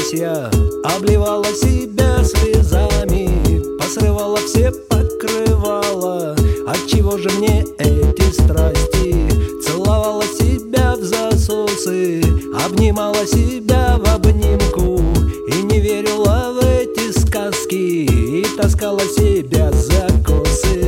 Настасья обливала себя слезами, посрывала все покрывала. Отчего же мне эти страсти? Целовала себя в засосы, обнимала себя в обнимку, и не верила в эти сказки, и таскала себя за косы.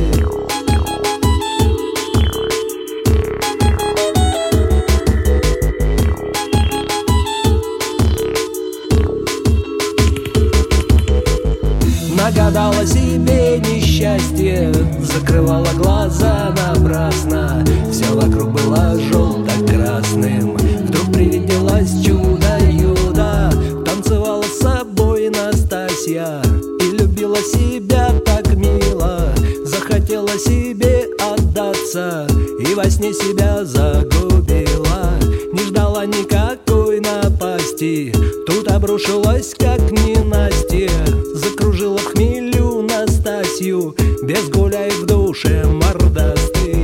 Нагадала себе несчастье, закрывала глаза напрасно. Все вокруг было желто-красным. Вдруг привиделось чудо-юдо. Танцевала с собой Настасья и любила себя так мило. Захотела себе отдаться и во сне себя загубила. Не ждала никакой напасти, тут обрушилась как ненастье. Закружила в хмелю Настасью, без гуляй в душе мордастый.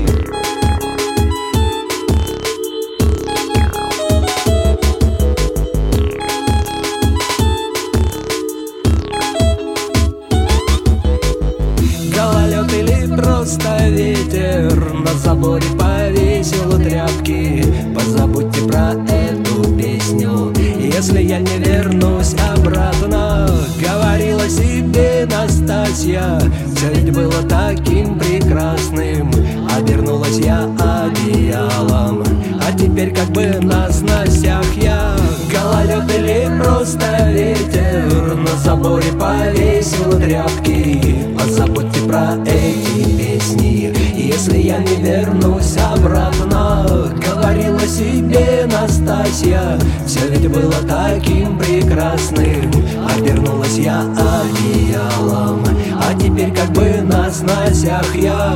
Гололед или просто ветер на заборе повесил тряпки. Позабудьте про эту песню, если я не вернусь обратно. Говорила себе Настасья, все ведь было таким прекрасным. Обернулась я одеялом, а теперь как бы на сносях я. Гололед или просто ветер на заборе повесил тряпки. Позабудьте про эти песни, если я не вернусь обратно. Говорила себе Настасья, все ведь было таким прекрасным. Обернулась я одеялом, а теперь как бы на сносях я.